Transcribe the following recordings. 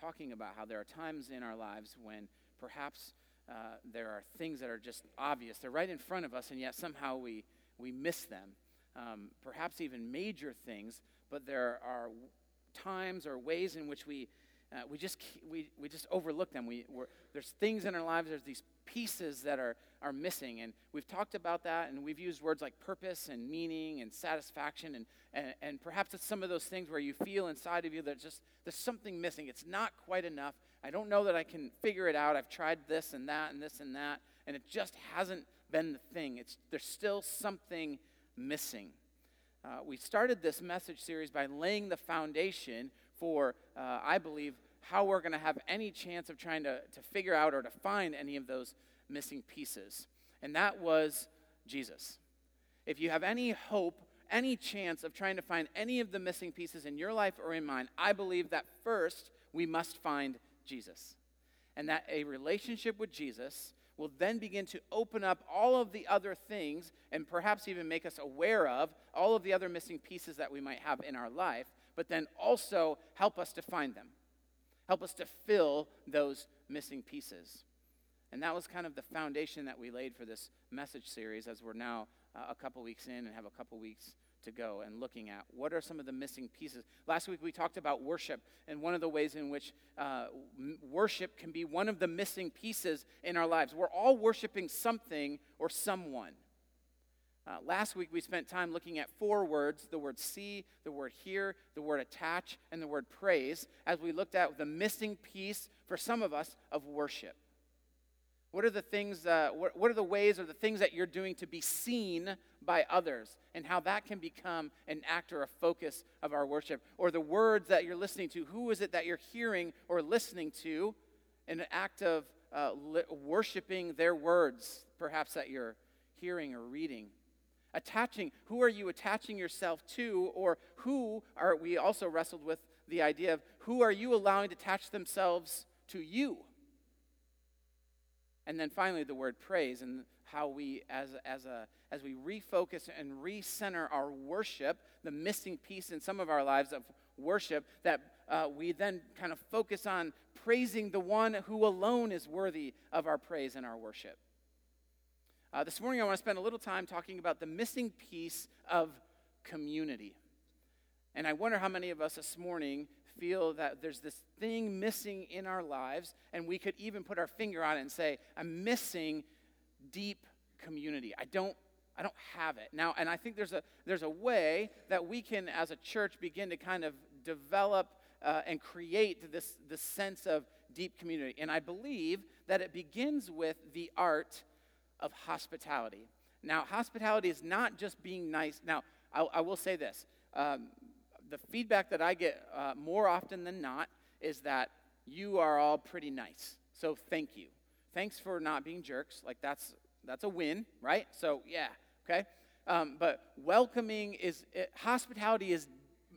talking about how there are times in our lives when perhaps there are things that are just obvious. They're right in front of us, and yet somehow we miss them. Perhaps even major things, but there are times or ways in which we just overlook them. There's things in our lives, there's these pieces that are missing, and we've talked about that, and we've used words like purpose and meaning and satisfaction, and perhaps it's some of those things where you feel inside of you that there's something missing. It's not quite enough. I don't know that I can figure it out. I've tried this and that and this and that, and it just hasn't been the thing. There's still something missing. We started this message series by laying the foundation for, I believe, how we're going to have any chance of trying to figure out or to find any of those missing pieces. And that was Jesus. If you have any hope, any chance of trying to find any of the missing pieces in your life or in mine, I believe that first we must find Jesus. And that a relationship with Jesus will then begin to open up all of the other things and perhaps even make us aware of all of the other missing pieces that we might have in our life, but then also help us to find them. Help us to fill those missing pieces. And that was kind of the foundation that we laid for this message series as we're now a couple weeks in and have a couple weeks to go and looking at what are some of the missing pieces. Last week we talked about worship and one of the ways in which worship can be one of the missing pieces in our lives. We're all worshiping something or someone. Last week we spent time looking at 4 words, the word see, the word hear, the word attach, and the word praise, as we looked at the missing piece for some of us of worship. What are the things, what are the ways or the things that you're doing to be seen by others, and how that can become an act or a focus of our worship? Or the words that you're listening to, who is it that you're hearing or listening to in an act of worshiping their words, perhaps that you're hearing or reading? Attaching, who are you attaching yourself to, or we also wrestled with the idea of who are you allowing to attach themselves to you? And then finally, the word praise, and how we, as we refocus and recenter our worship, the missing piece in some of our lives of worship, that we then kind of focus on praising the one who alone is worthy of our praise and our worship. This morning, I want to spend a little time talking about the missing piece of community. And I wonder how many of us this morning feel that there's this thing missing in our lives, and we could even put our finger on it and say, I'm deep community. I don't have it. Now, and I think there's a way that we can, as a church, begin to kind of develop and create this sense of deep community. And I believe that it begins with the art of hospitality. Now, hospitality is not just being nice. Now, I will say this. The feedback that I get more often than not is that you are all pretty nice. So thank you. Thanks for not being jerks. Like that's a win, right? So yeah, okay. But welcoming hospitality is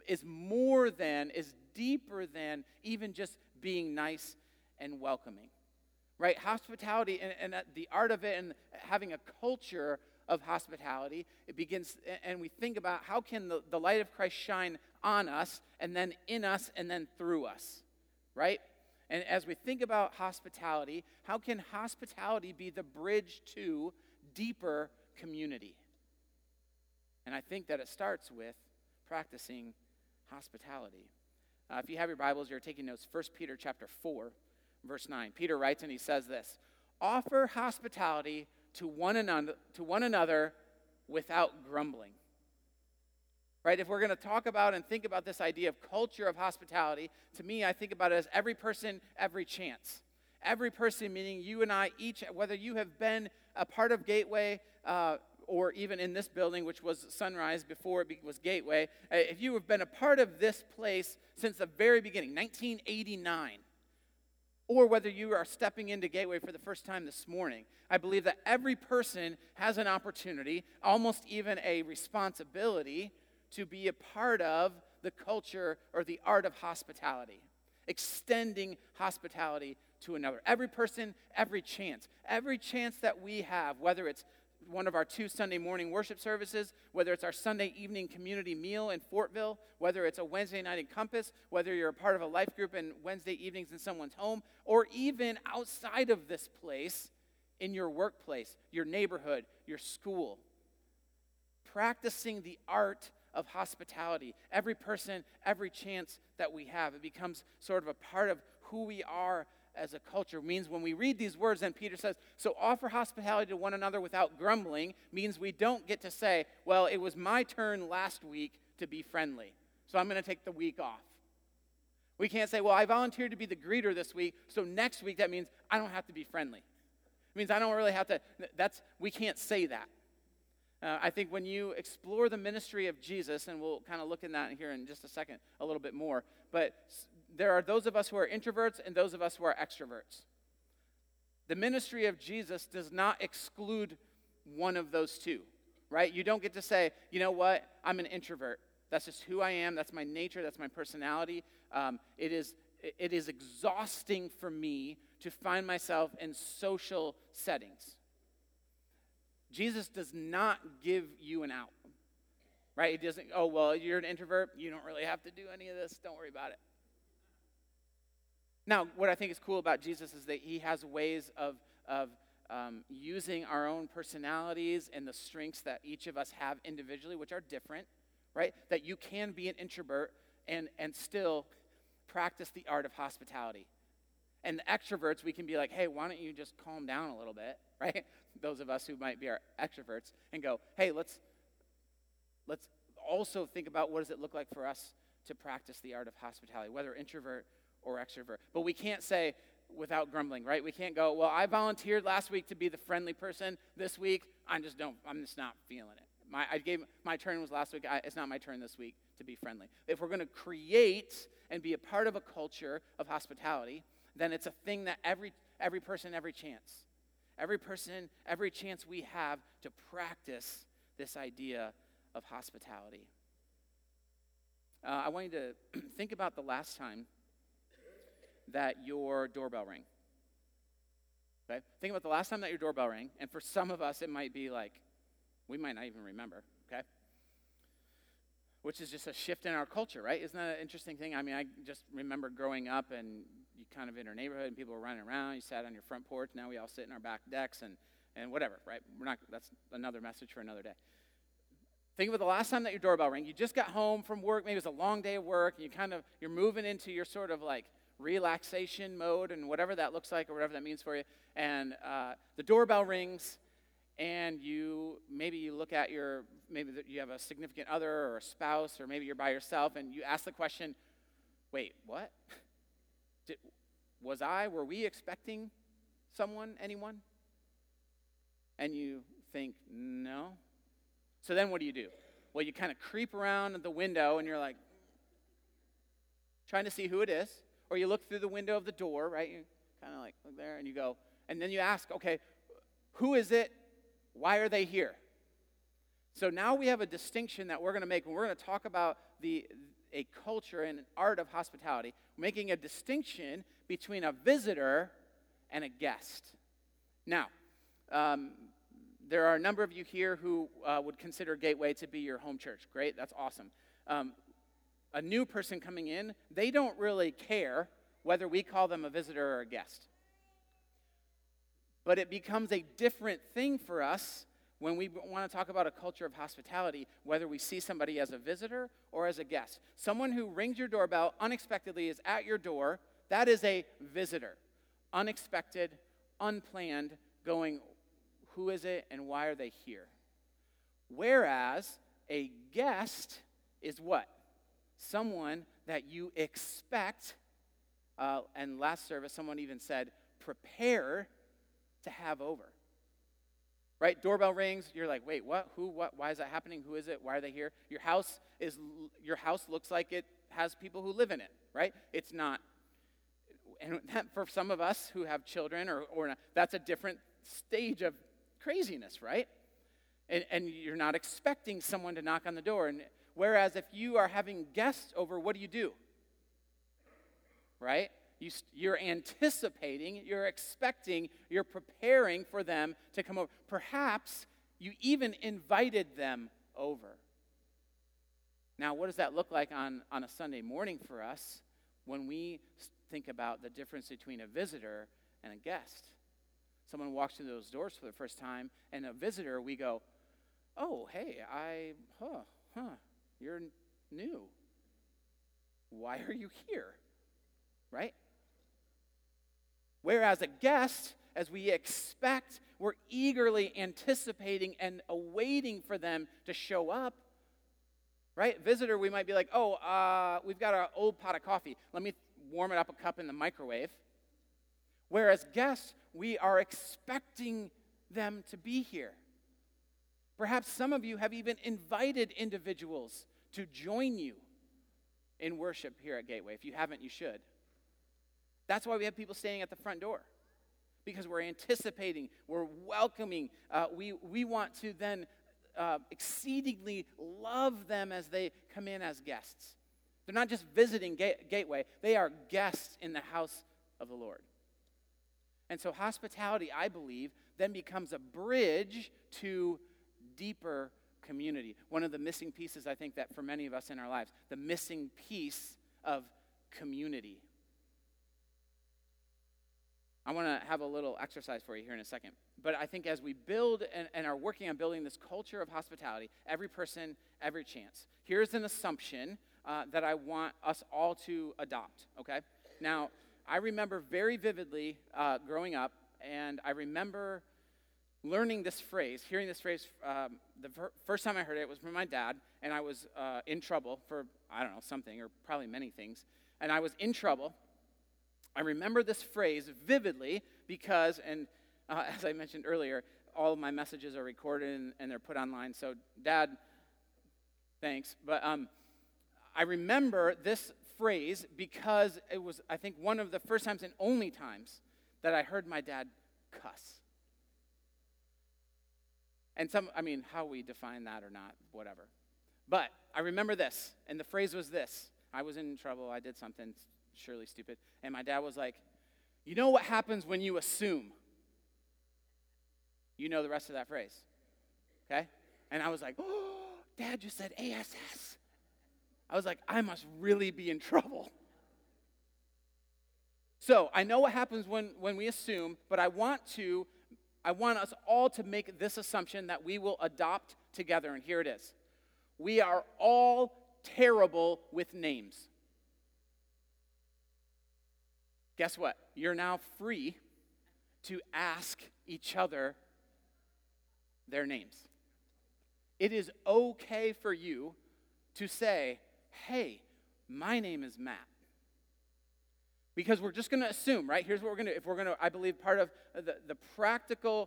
deeper than even just being nice and welcoming, right? Hospitality and the art of it and having a culture of hospitality, it begins, and we think about how can the light of Christ shine on us, and then in us, and then through us, right? And as we think about hospitality, how can hospitality be the bridge to deeper community? And I think that it starts with practicing hospitality. If you have your Bibles, you're taking notes, 1 Peter chapter 4, verse 9. Peter writes, and he says this, offer hospitality to one another without grumbling. Right? If we're going to talk about and think about this idea of culture of hospitality, to me, I think about it as every person, every chance. Every person, meaning you and I each, whether you have been a part of Gateway or even in this building, which was Sunrise before it was Gateway, if you have been a part of this place since the very beginning, 1989, or whether you are stepping into Gateway for the first time this morning, I believe that every person has an opportunity, almost even a responsibility, to be a part of the culture or the art of hospitality, extending hospitality to another. Every person, every chance that we have, whether it's one of our 2 Sunday morning worship services, whether it's our Sunday evening community meal in Fortville, whether it's a Wednesday night at Compass, whether you're a part of a life group in Wednesday evenings in someone's home, or even outside of this place, in your workplace, your neighborhood, your school. Practicing the art of hospitality. Every person, every chance that we have, it becomes sort of a part of who we are as a culture. It means when we read these words, then Peter says, so offer hospitality to one another without grumbling, means we don't get to say, well, it was my turn last week to be friendly, so I'm going to take the week off. We can't say, well, I volunteered to be the greeter this week, so next week that means I don't have to be friendly. It means I don't really have to, we can't say that. I think when you explore the ministry of Jesus, and we'll kind of look in that here in just a second a little bit more, but there are those of us who are introverts and those of us who are extroverts. The ministry of Jesus does not exclude one of those two, right? You don't get to say, you know what, I'm an introvert. That's just who I am. That's my nature. That's my personality. It is exhausting for me to find myself in social settings. Jesus does not give you an out, right? He doesn't, oh, well, you're an introvert. You don't really have to do any of this. Don't worry about it. Now, what I think is cool about Jesus is that he has ways of using our own personalities and the strengths that each of us have individually, which are different, right? That you can be an introvert and still practice the art of hospitality. And the extroverts, we can be like, hey, why don't you just calm down a little bit, right? Those of us who might be our extroverts, and go, hey, let's also think about what does it look like for us to practice the art of hospitality, whether introvert or extrovert. But we can't say without grumbling, right? We can't go, well, I volunteered last week to be the friendly person. This week, I'm just not feeling it. My turn was last week. It's not my turn this week to be friendly. If we're going to create and be a part of a culture of hospitality, then it's a thing that every person, every chance we have to practice this idea of hospitality. I want you to think about the last time that your doorbell rang. Okay? Think about the last time that your doorbell rang, and for some of us, it might be like, we might not even remember, okay? Which is just a shift in our culture, right? Isn't that an interesting thing? I mean, I just remember growing up, and you kind of in our neighborhood, and people were running around. You sat on your front porch. Now we all sit in our back decks and whatever, right? That's another message for another day. Think about the last time that your doorbell rang. You just got home from work. Maybe it was a long day of work, and you're moving into your sort of like relaxation mode, and whatever that looks like or whatever that means for you. And the doorbell rings, and you look at maybe you have a significant other or a spouse, or maybe you're by yourself, and you ask the question, wait, what? Were we expecting anyone? And you think, no. So then what do? Well, you kind of creep around at the window, and you're like, trying to see who it is. Or you look through the window of the door, right? You kind of like look there, and you go, and then you ask, okay, who is it? Why are they here? So now we have a distinction that we're going to make when we're going to talk about a culture and an art of hospitality, making a distinction between a visitor and a guest. Now, there are a number of you here who would consider Gateway to be your home church. Great, that's awesome. A new person coming in, they don't really care whether we call them a visitor or a guest. But it becomes a different thing for us when we want to talk about a culture of hospitality, whether we see somebody as a visitor or as a guest. Someone who rings your doorbell unexpectedly is at your door, that is a visitor. Unexpected, unplanned, going, who is it and why are they here? Whereas a guest is what? Someone that you expect, and last service someone even said, prepare to have over. Right? Doorbell rings, you're like, wait, what? Who, what? Why is that happening? Who is it? Why are they here? Your house looks like it has people who live in it, right? It's not. And that, for some of us who have children or not, that's a different stage of craziness, right? And you're not expecting someone to knock on the door. And whereas if you are having guests over, what do? Right? You're anticipating, you're expecting, you're preparing for them to come over. Perhaps You even invited them over. Now, what does that look like on a Sunday morning for us when we think about the difference between a visitor and a guest? Someone walks through those doors for the first time, and a visitor, we go, oh, hey, you're new. Why are you here? Right? Whereas a guest, as we expect, we're eagerly anticipating and awaiting for them to show up. Right? Visitor, we might be like, we've got an old pot of coffee. Let me warm it up a cup in the microwave. Whereas guests, we are expecting them to be here. Perhaps some of you have even invited individuals to join you in worship here at Gateway. If you haven't, you should. That's why we have people staying at the front door, because we're anticipating, we're welcoming. We want to then exceedingly love them as they come in as guests. They're not just visiting Gateway, they are guests in the house of the Lord. And so hospitality, I believe, then becomes a bridge to deeper community. One of the missing pieces, I think, that for many of us in our lives, the missing piece of community. I want to have a little exercise for you here in a second. But I think as we build and are working on building this culture of hospitality, every person, every chance. Here's an assumption that I want us all to adopt, okay? Now, I remember very vividly growing up, and I remember learning this phrase, hearing this phrase. The first time I heard it was from my dad, and I was in trouble for, something, or probably many things. And I was in trouble. I remember this phrase vividly because, as I mentioned earlier, all of my messages are recorded and they're put online. So, Dad, thanks. But I remember this phrase because it was, I think, one of the first times and only times that I heard my dad cuss. And how we define that or not, whatever. But I remember this, and the phrase was this. I was in trouble. I did something surely stupid. And my dad was like, you know what happens when you assume? You know the rest of that phrase. Okay? And I was like, oh, Dad just said ASS. I was like, I must really be in trouble. So I know what happens when we assume, but I want us all to make this assumption that we will adopt together, and here it is. We are all terrible with names. Guess what? You're now free to ask each other their names. It is okay for you to say, hey, my name is Matt. Because we're just going to assume, right? Here's what we're going to do. If we're going to, I believe part of the practical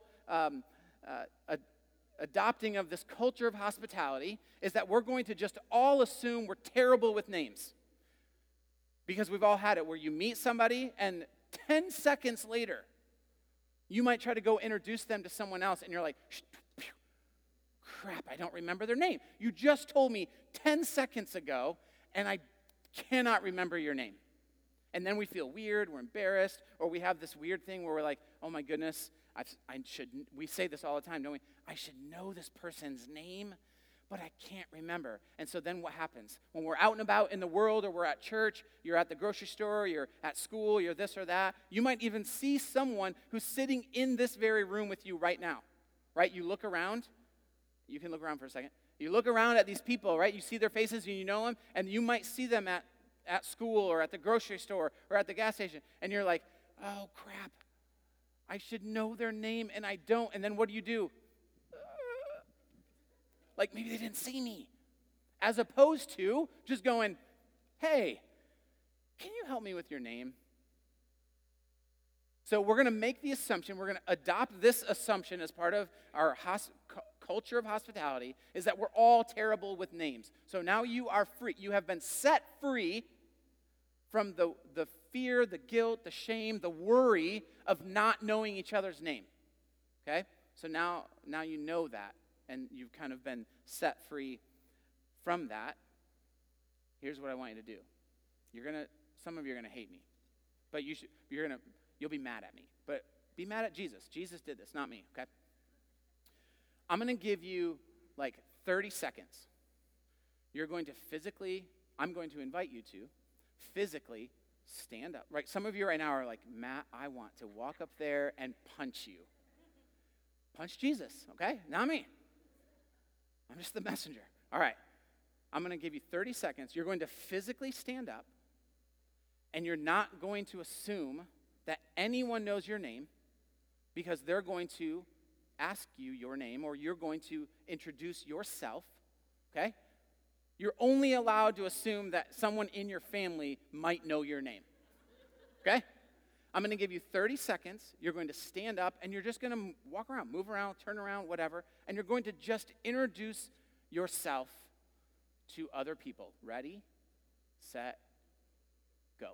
adopting of this culture of hospitality is that we're going to just all assume we're terrible with names. Because we've all had it where you meet somebody and 10 seconds later, you might try to go introduce them to someone else and you're like, crap, I don't remember their name. You just told me 10 seconds ago and I cannot remember your name. And then we feel weird, we're embarrassed, or we have this weird thing where we're like, oh my goodness, we say this all the time, don't we? I should know this person's name, but I can't remember. And so then what happens? When we're out and about in the world, or we're at church, you're at the grocery store, you're at school, you're this or that, you might even see someone who's sitting in this very room with you right now, right? You look around, you can look around for a second. You look around at these people, right? You see their faces and you know them, and you might see them at school or at the grocery store or at the gas station, and you're like, oh crap, I should know their name and I don't. And then what do? Like maybe they didn't see me. As opposed to just going, hey, can you help me with your name? So we're going to make the assumption, we're going to adopt this assumption as part of our culture of hospitality, is that we're all terrible with names. So now you are free. You have been set free from the fear, the guilt, the shame, the worry of not knowing each other's name. Okay? So now you know that, and you've kind of been set free from that. Here's what I want you to do. Some of you are gonna hate me, but you'll be mad at me. But be mad at Jesus. Jesus did this, not me. Okay? I'm going to give you like 30 seconds. I'm going to invite you to physically stand up. Right? Some of you right now are like, Matt, I want to walk up there and punch you. Punch Jesus, okay? Not me. I'm just the messenger. All right. I'm going to give you 30 seconds. You're going to physically stand up, and you're not going to assume that anyone knows your name, because they're going to ask you your name, or you're going to introduce yourself, okay? You're only allowed to assume that someone in your family might know your name, okay? I'm going to give you 30 seconds. You're going to stand up, and you're just going to walk around, move around, turn around, whatever, and you're going to just introduce yourself to other people. Ready, set, go.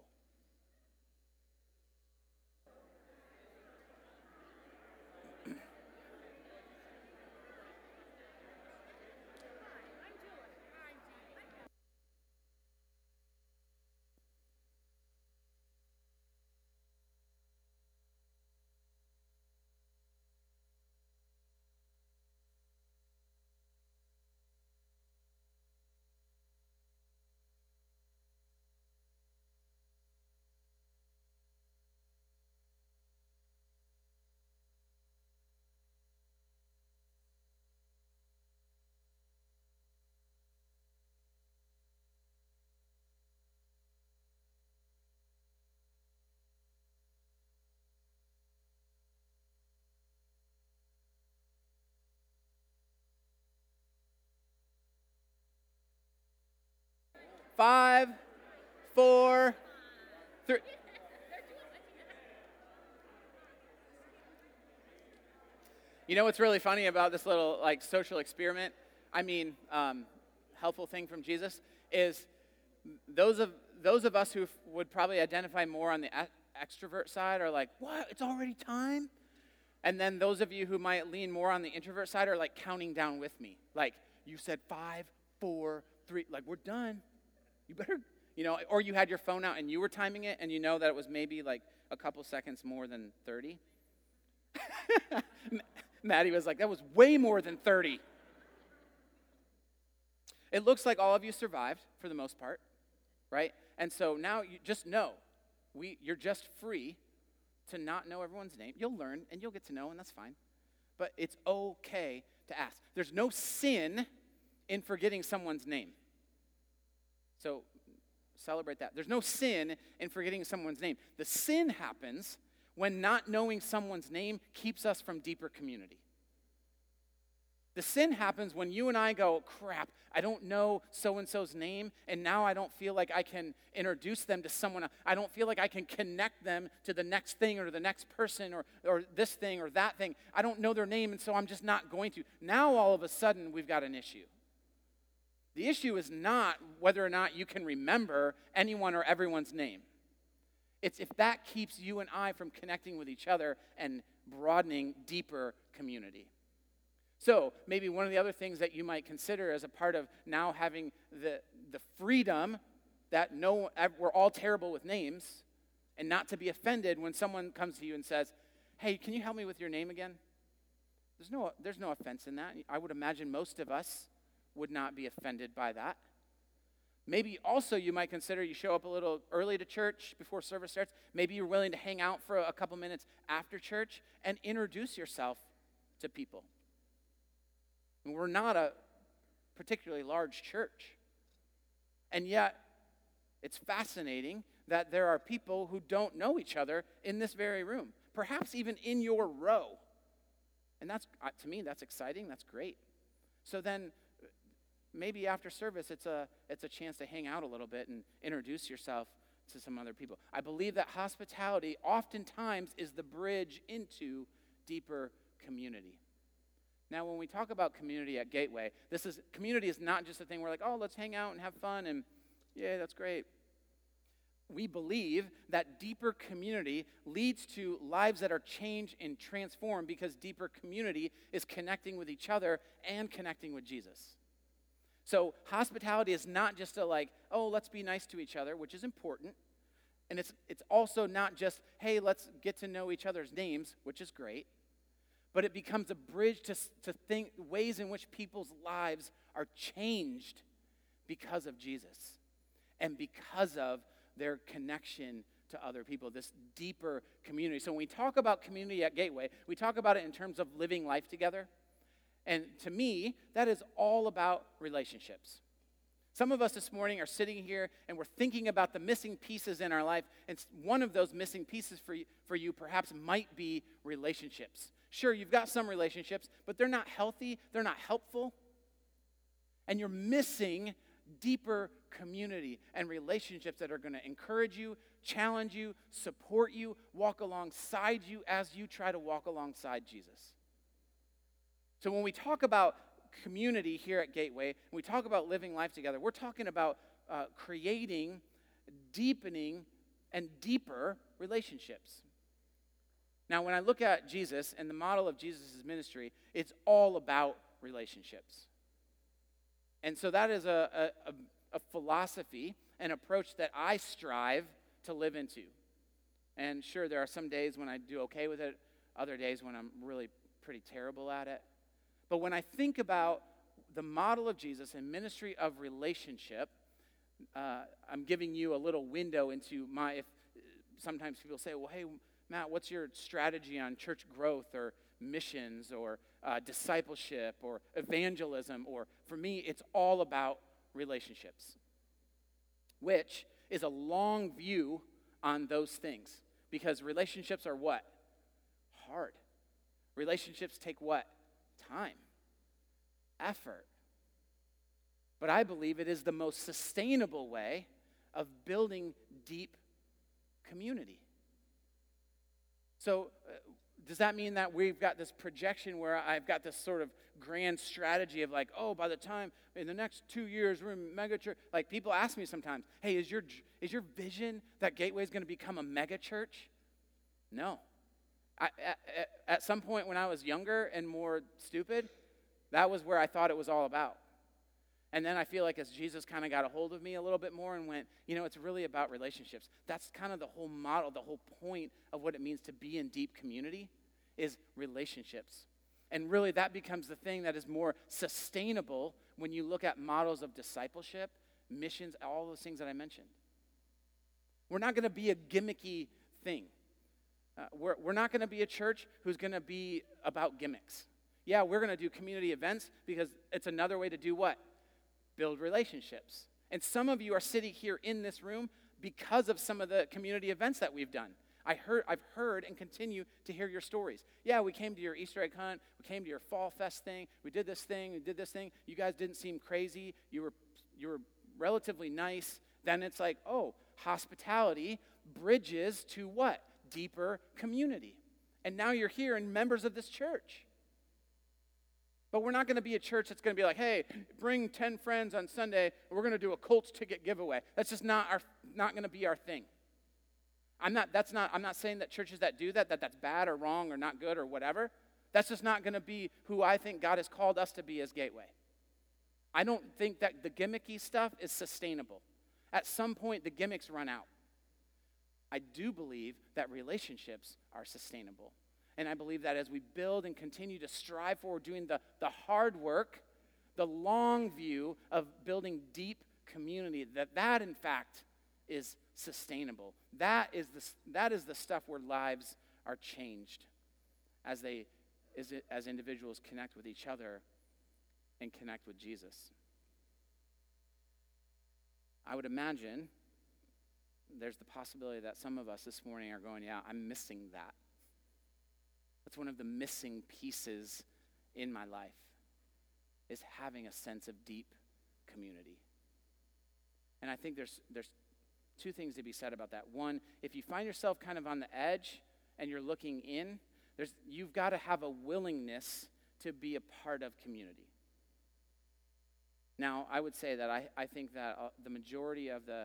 Five, four, three. You know what's really funny about this little like social experiment? Helpful thing from Jesus is those of us who would probably identify more on the extrovert side are like, what? It's already time? And then those of you who might lean more on the introvert side are like counting down with me. Like, you said 5, 4, 3, like we're done. You better, or you had your phone out and you were timing it and you know that it was maybe like a couple seconds more than 30. Maddie was like, that was way more than 30. It looks like all of you survived for the most part, right? And so now you just know, you're just free to not know everyone's name. You'll learn and you'll get to know, and that's fine. But it's okay to ask. There's no sin in forgetting someone's name. So celebrate that. There's no sin in forgetting someone's name. The sin happens when not knowing someone's name keeps us from deeper community. The sin happens when you and I go, crap, I don't know so-and-so's name, and now I don't feel like I can introduce them to someone else. I don't feel like I can connect them to the next thing or the next person or this thing or that thing. I don't know their name, and so I'm just not going to. Now all of a sudden we've got an issue. The issue is not whether or not you can remember anyone or everyone's name. It's if that keeps you and I from connecting with each other and broadening deeper community. So maybe one of the other things that you might consider as a part of now having the freedom that we're all terrible with names, and not to be offended when someone comes to you and says, hey, can you help me with your name again? There's no offense in that. I would imagine most of us would not be offended by that. Maybe also you might consider you show up a little early to church before service starts. Maybe you're willing to hang out for a couple minutes after church and introduce yourself to people. And we're not a particularly large church. And yet, it's fascinating that there are people who don't know each other in this very room, perhaps even in your row. And that's, to me, that's exciting. That's great. So then, maybe after service, it's a chance to hang out a little bit and introduce yourself to some other people. I believe that hospitality oftentimes is the bridge into deeper community. Now, when we talk about community at Gateway, community is not just a thing where like, oh, let's hang out and have fun and yeah, that's great. We believe that deeper community leads to lives that are changed and transformed because deeper community is connecting with each other and connecting with Jesus. So hospitality is not just a like, oh, let's be nice to each other, which is important. And it's also not just, hey, let's get to know each other's names, which is great. but it becomes a bridge to think ways in which people's lives are changed because of Jesus and because of their connection to other people, this deeper community. So when we talk about community at Gateway, we talk about it in terms of living life together. And to me, that is all about relationships. Some of us this morning are sitting here and we're thinking about the missing pieces in our life. And one of those missing pieces for you perhaps might be relationships. Sure, you've got some relationships, but they're not healthy, they're not helpful. And you're missing deeper community and relationships that are going to encourage you, challenge you, support you, walk alongside you as you try to walk alongside Jesus. So when we talk about community here at Gateway, when we talk about living life together, we're talking about creating, deepening, and deeper relationships. Now, when I look at Jesus and the model of Jesus' ministry, it's all about relationships. And so that is a philosophy, an approach that I strive to live into. And sure, there are some days when I do okay with it, other days when I'm really pretty terrible at it. But when I think about the model of Jesus and ministry of relationship, I'm giving you a little window into sometimes people say, well, hey, Matt, what's your strategy on church growth or missions or discipleship or evangelism? Or for me, it's all about relationships, which is a long view on those things. Because relationships are what? Hard. Relationships take what? Time. Effort. But I believe it is the most sustainable way of building deep community. So, does that mean that we've got this projection where I've got this sort of grand strategy of like, oh, by the time in the next 2 years we're in mega church? Like people ask me sometimes, hey, is your vision that Gateway is going to become a mega church? No. At some point when I was younger and more stupid, that was where I thought it was all about. And then I feel like as Jesus kind of got a hold of me a little bit more and went, it's really about relationships. That's kind of the whole model, the whole point of what it means to be in deep community is relationships. And really that becomes the thing that is more sustainable when you look at models of discipleship, missions, all those things that I mentioned. We're not going to be a gimmicky thing. We're not going to be a church who's going to be about gimmicks. Yeah, we're going to do community events because it's another way to do what? Build relationships. And some of you are sitting here in this room because of some of the community events that we've done. I've heard and continue to hear your stories. Yeah, we came to your Easter egg hunt. We came to your Fall Fest thing. We did this thing. We did this thing. You guys didn't seem crazy. You were relatively nice. Then it's like, oh, hospitality bridges to what? Deeper community. And now you're here and members of this church. But we're not going to be a church that's going to be like, hey, bring 10 friends on Sunday, and we're going to do a Colts ticket giveaway. That's just not going to be our thing. I'm not saying that churches that do that's bad or wrong or not good or whatever. That's just not going to be who I think God has called us to be as Gateway. I don't think that the gimmicky stuff is sustainable. At some point, the gimmicks run out. I do believe that relationships are sustainable. And I believe that as we build and continue to strive forward, doing the hard work, the long view of building deep community, that in fact is sustainable. That is the stuff where lives are changed as individuals connect with each other and connect with Jesus. I would imagine there's the possibility that some of us this morning are going, yeah, I'm missing that. That's one of the missing pieces in my life, is having a sense of deep community. And I think there's two things to be said about that. One, if you find yourself kind of on the edge and you're looking in, you've got to have a willingness to be a part of community. Now, I would say that I think that the majority of the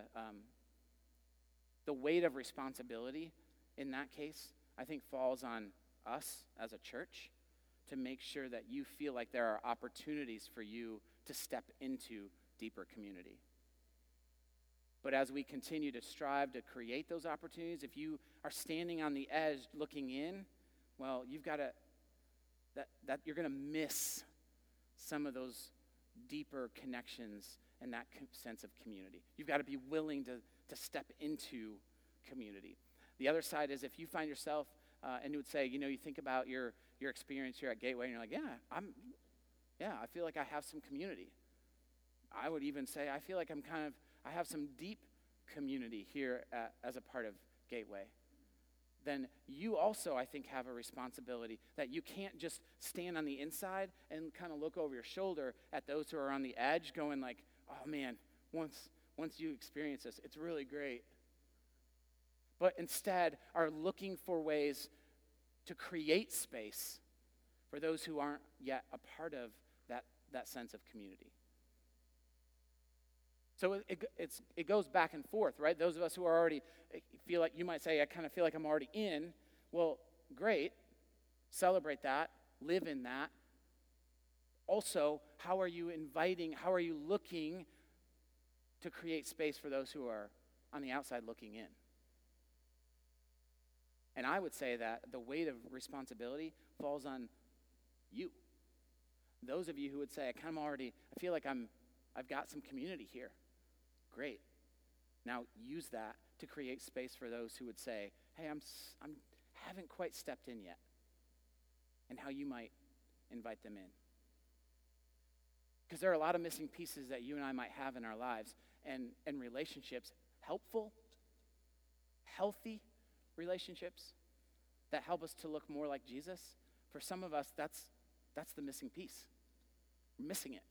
weight of responsibility in that case, I think falls on us as a church to make sure that you feel like there are opportunities for you to step into deeper community. But as we continue to strive to create those opportunities, if you are standing on the edge looking in, well, you've got to that you're going to miss some of those deeper connections and that sense of community. You've got to be willing to step into community. The other side is if you find yourself, and you would say, you think about your experience here at Gateway, and you're like, I feel like I have some community. I would even say I feel like I have some deep community here as a part of Gateway. Then you also, I think, have a responsibility that you can't just stand on the inside and kind of look over your shoulder at those who are on the edge going like, oh man, once you experience this, it's really great. But instead are looking for ways to create space for those who aren't yet a part of that sense of community. So it goes back and forth, right? Those of us who are already feel like, you might say, I kind of feel like I'm already in. Well, great. Celebrate that. Live in that. Also, how are you looking to create space for those who are on the outside looking in? And I would say that the weight of responsibility falls on you. Those of you who would say, I feel like I've got some community here. Great. Now use that to create space for those who would say, hey, I haven't quite stepped in yet. And how you might invite them in. Because there are a lot of missing pieces that you and I might have in our lives and relationships, helpful, healthy relationships that help us to look more like Jesus. For some of us, that's the missing piece. We're missing it.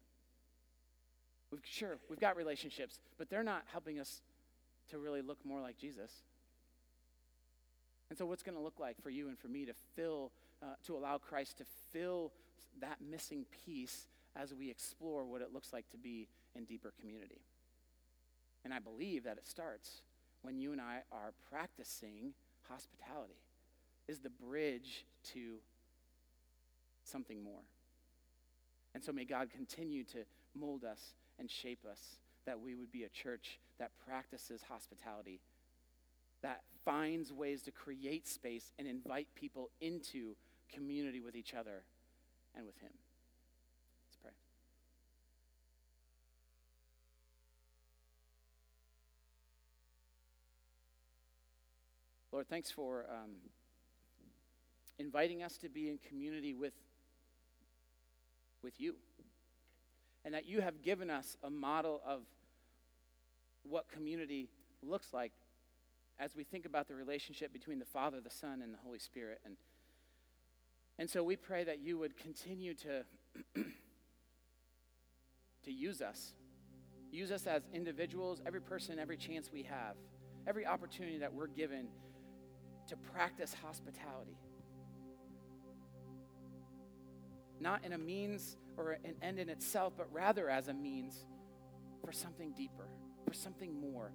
We've got relationships, but they're not helping us to really look more like Jesus. And so what's going to look like for you and for me to allow Christ to fill that missing piece as we explore what it looks like to be in deeper community? And I believe that it starts when you and I are practicing hospitality, is the bridge to something more. And so may God continue to mold us and shape us, that we would be a church that practices hospitality, that finds ways to create space and invite people into community with each other and with him. Let's pray. Lord, thanks for inviting us to be in community with you. And that you have given us a model of what community looks like as we think about the relationship between the Father, the Son, and the Holy Spirit. And so we pray that you would continue to use us. Use us as individuals, every person, every chance we have, every opportunity that we're given to practice hospitality. Not in a means or an end in itself, but rather as a means for something deeper, for something more.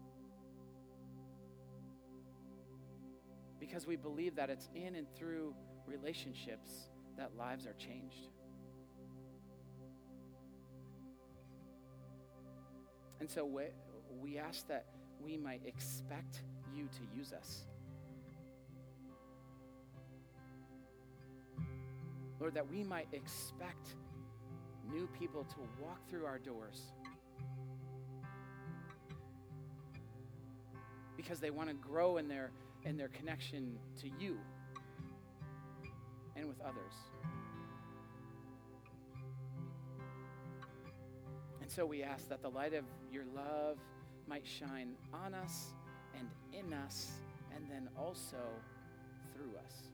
Because we believe that it's in and through relationships that lives are changed. And so we ask that we might expect you to use us. Lord, that we might expect new people to walk through our doors because they want to grow in their connection to you and with others. And so we ask that the light of your love might shine on us and in us, and then also through us.